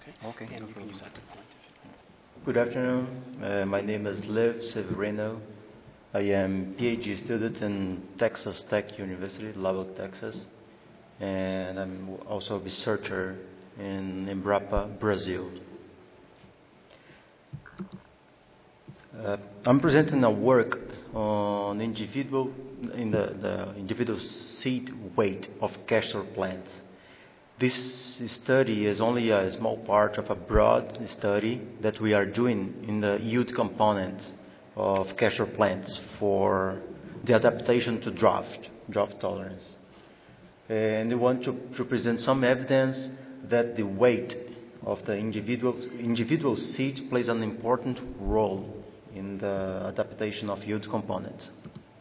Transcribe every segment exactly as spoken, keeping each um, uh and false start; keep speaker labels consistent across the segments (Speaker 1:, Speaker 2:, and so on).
Speaker 1: Okay,
Speaker 2: And
Speaker 1: no
Speaker 2: you can
Speaker 1: problem.
Speaker 2: use that to point.
Speaker 3: Good afternoon. Uh, my name is Lev Severino. I am PhD student in Texas Tech University, Lubbock, Texas, and I'm also a researcher in Embrapa, Brazil. Uh, I'm presenting a work on individual in the, the individual seed weight of castor plants. This study is only a small part of a broad study that we are doing in the yield component of castor plants for the adaptation to drought, drought tolerance. And we want to, to present some evidence that the weight of the individual, individual seed plays an important role in the adaptation of yield components.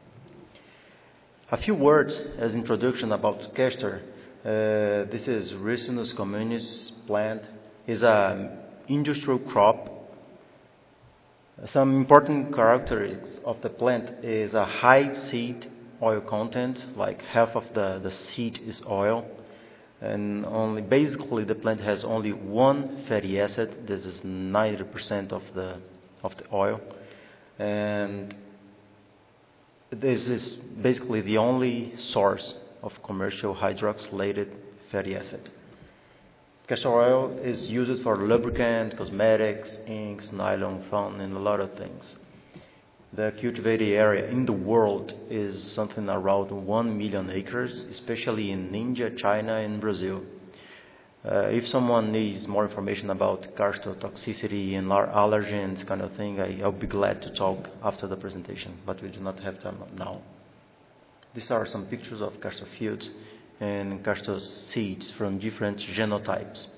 Speaker 3: A few words as introduction about castor. Uh, this is Ricinus communis plant. Is an industrial crop. Some important characteristics of the plant is a high seed oil content, like half of the, the seed is oil, and only basically the plant has only one fatty acid. This is ninety percent of the of the oil, and this is basically the only source of commercial hydroxylated fatty acid. Castor oil is used for lubricant, cosmetics, inks, nylon, foam, and a lot of things. The cultivated area in the world is something around one million acres, especially in India, China, and Brazil. Uh, if someone needs more information about castor toxicity and allergens, kind of thing, I, I'll be glad to talk after the presentation, but we do not have time now. These are some pictures of castor fields and castor seeds from different genotypes.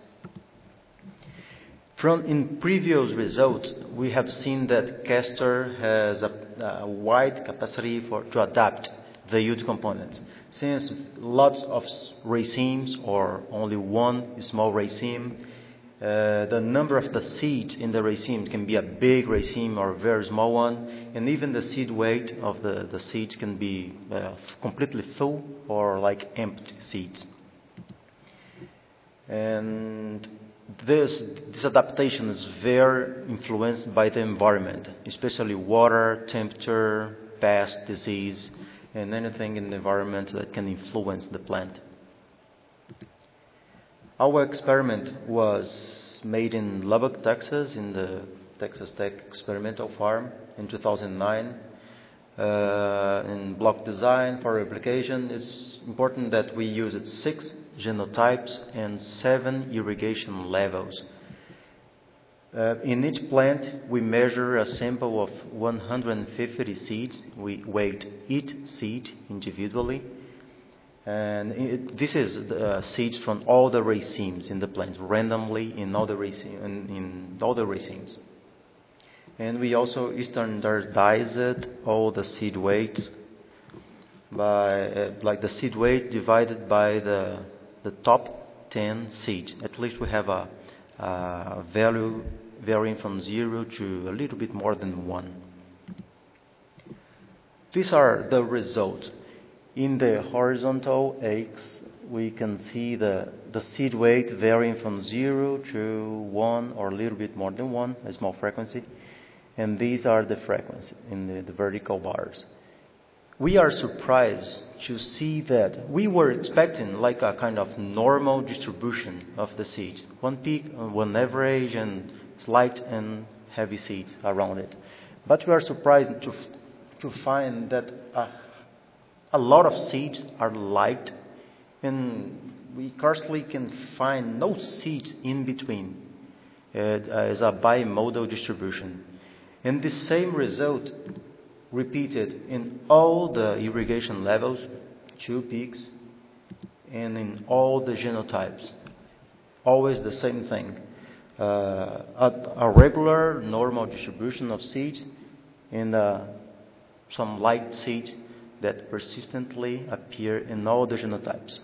Speaker 3: From in previous results, we have seen that castor has a, a wide capacity for to adapt the yield components. Since lots of racemes or only one small raceme, uh, the number of the seeds in the raceme can be a big raceme or a very small one, and even the seed weight of the, the seeds can be uh, completely full or like empty seeds. And this, this adaptation is very influenced by the environment, especially water, temperature, pest, disease, and anything in the environment that can influence the plant. Our experiment was made in Lubbock, Texas, in the Texas Tech Experimental Farm in two thousand nine. Uh, in block design for replication, it's important that we used six genotypes and seven irrigation levels. Uh, in each plant, we measure a sample of one hundred fifty seeds. We weight each seed individually. And it, this is uh, seeds from all the racemes in the plant, randomly in all the raceme, in, in all the racemes. And we also standardized all the seed weights by, uh, like the seed weight divided by the the top ten seeds. At least we have a, a value varying from zero to a little bit more than one. These are the results. In the horizontal X, we can see the, the seed weight varying from zero to one or a little bit more than one, a small frequency. And these are the frequency in the, the vertical bars. We are surprised to see that we were expecting like a kind of normal distribution of the seeds. One peak, one average, and slight and heavy seeds around it. But we are surprised to, to find that a, a lot of seeds are light, and we scarcely can find no seeds in between uh, as a bimodal distribution. And the same result repeated in all the irrigation levels, two peaks, and in all the genotypes. Always the same thing. Uh, a, a regular, normal distribution of seeds and uh, some light seeds that persistently appear in all the genotypes.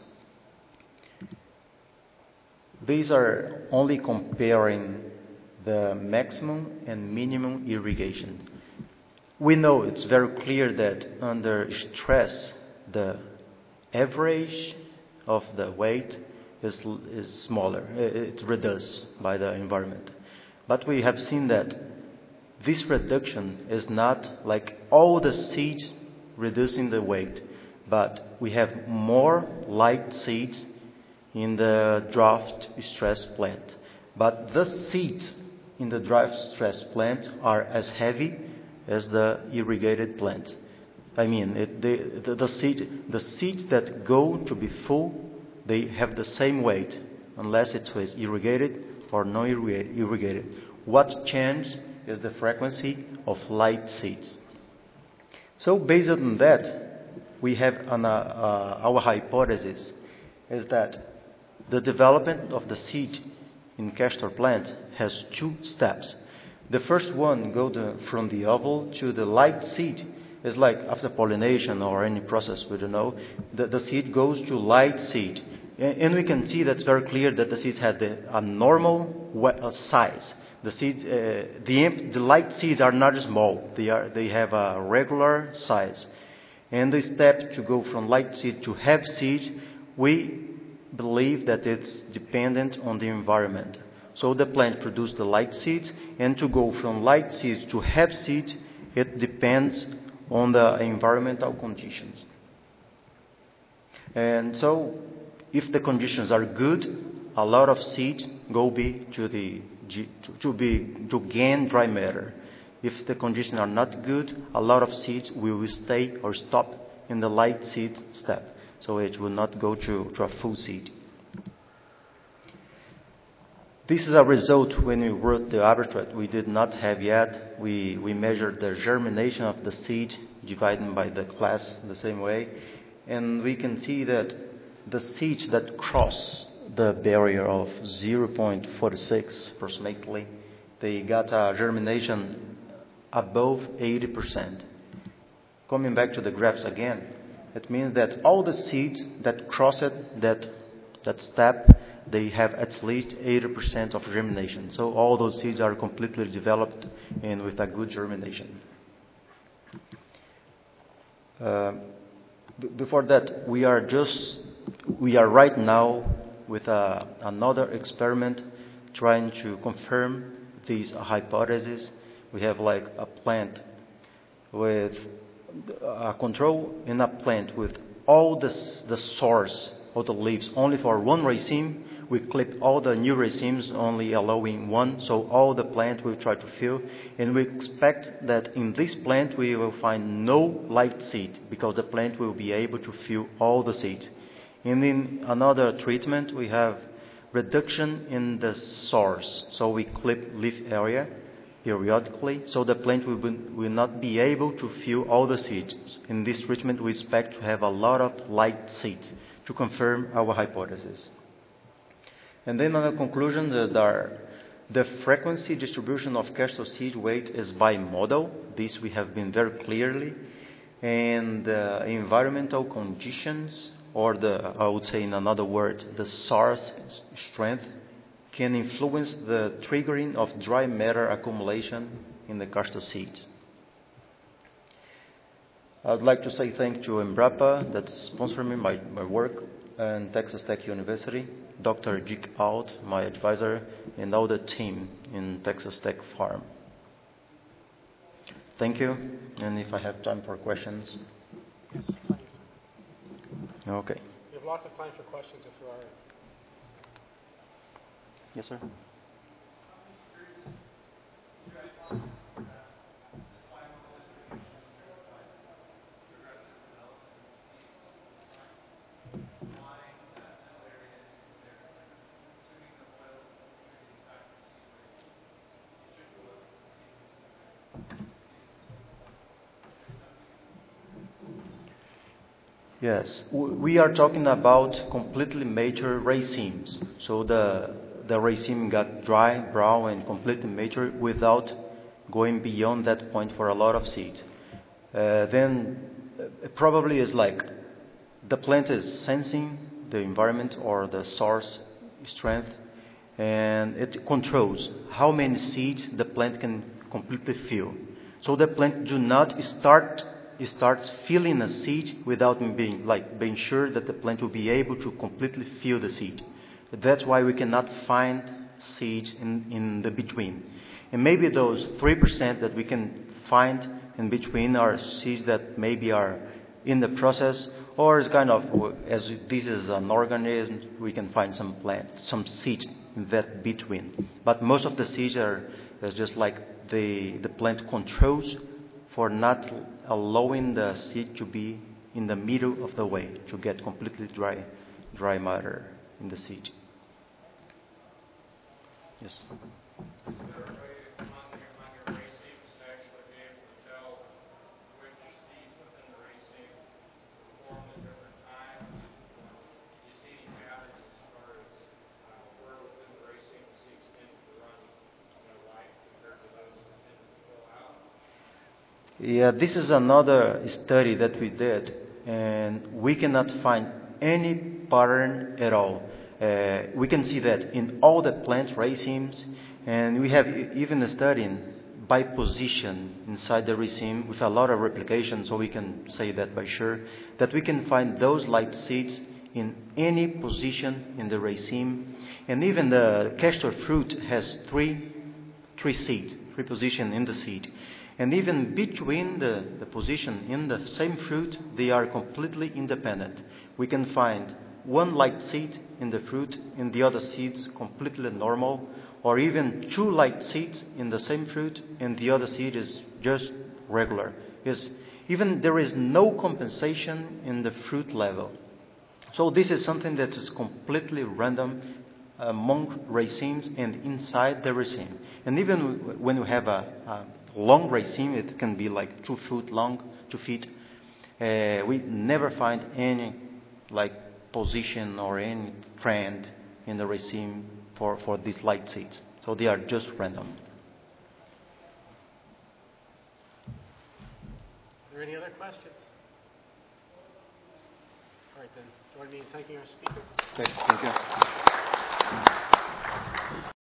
Speaker 3: These are only comparing the maximum and minimum irrigation. We know it's very clear that under stress, the average of the weight is, is smaller. It's reduced by the environment. But we have seen that this reduction is not like all the seeds reducing the weight, but we have more light seeds in the drought stress plant. But the seeds in the drought stress plant are as heavy as the irrigated plant. I mean, it, they, the, the, seed, the seeds that go to be full, they have the same weight, unless it was irrigated or non-irrigated. What changed is the frequency of light seeds. So based on that, we have an, uh, uh, our hypothesis is that the development of the seed in castor plant has two steps. The first one goes from the oval to the light seed. It's like after pollination or any process, we don't know, the, the seed goes to light seed. And, and we can see that's very clear that the seeds have the, a normal uh, size. The seed, uh, the, the light seeds are not small. They are, they have a regular size. And the step to go from light seed to heavy seed, we believe that it's dependent on the environment. So the plant produces the light seeds, and to go from light seeds to heavy seeds, it depends on the environmental conditions. And so, if the conditions are good, a lot of seeds go be to the to be to gain dry matter. If the conditions are not good, a lot of seeds will stay or stop in the light seed step. So it will not go to, to a full seed. This is a result when we wrote the abstract. We did not have yet. We, we measured the germination of the seed, divided by the class the same way. And we can see that the seeds that cross the barrier of zero point four six approximately, they got a germination above eighty percent. Coming back to the graphs again, it means that all the seeds that crossed that, that step, they have at least eighty percent of germination. So all those seeds are completely developed and with a good germination. Uh, b- before that, we are just, we are right now with a, another experiment trying to confirm these hypotheses. We have like a plant with a control in a plant with all the, the source of the leaves only for one raceme. We clip all the new racemes, only allowing one, so all the plant will try to fill. And we expect that in this plant we will find no light seed, because the plant will be able to fill all the seeds. And in another treatment, we have reduction in the source. So we clip leaf area periodically, so the plant will, be, will not be able to fill all the seeds. In this treatment, we expect to have a lot of light seeds to confirm our hypothesis. And then on the conclusion, there are the frequency distribution of castor seed weight is bimodal. This we have been very clearly. And the environmental conditions, or the, I would say in another word, the source strength, can influence the triggering of dry matter accumulation in the castor seeds. I'd like to say thank to Embrapa that's sponsoring me my, my work, and Texas Tech University, Doctor Dick Out, my advisor, and all the team in Texas Tech Farm. Thank you, and if I have time for questions.
Speaker 1: Yes, plenty of time.
Speaker 3: Okay.
Speaker 1: We have lots of time for questions if there are.
Speaker 3: Yes, sir. Yes, we are talking about completely mature racemes. So the the raceme got dry, brown, and completely mature without going beyond that point for a lot of seeds. Uh, then it probably is like the plant is sensing the environment or the source strength, and it controls how many seeds the plant can completely fill. So the plant do not start it starts filling a seed without being like being sure that the plant will be able to completely fill the seed. That's why we cannot find seeds in, in the between. And maybe those three percent that we can find in between are seeds that maybe are in the process, or is kind of, as this is an organism, we can find some plant, some seeds in that between. But most of the seeds are is just like the the plant controls for not allowing the seed to be in the middle of the way, to get completely dry, dry matter in the seed. Yes.
Speaker 2: Is there a way among your, among your racemes to actually be able to tell which seeds within the raceme form at different times? Do you see any patterns as far as uh, where within the raceme the seeds tend to run, you know, light compared to those that tend to fill out?
Speaker 3: Yeah, this is another study that we did, and we cannot find any pattern at all. Uh, we can see that in all the plant racemes, and we have e- even a study by position inside the raceme with a lot of replication, so we can say that by sure that we can find those light seeds in any position in the raceme, and even the castor fruit has three three seeds, three positions in the seed. And even between the, the position in the same fruit, they are completely independent. We can find one light seed in the fruit, and the other seeds completely normal, or even two light seeds in the same fruit, and the other seed is just regular. Is even there is no compensation in the fruit level. So this is something that is completely random among racemes and inside the raceme. And even when we have a, a long raceme, it can be like two foot long, two feet. Uh, we never find any like position or any trend in the raceme for, for these light seeds. So they are just random.
Speaker 1: Are there any other questions? All right, then. Join me in thanking our speaker.
Speaker 3: Okay, thank you.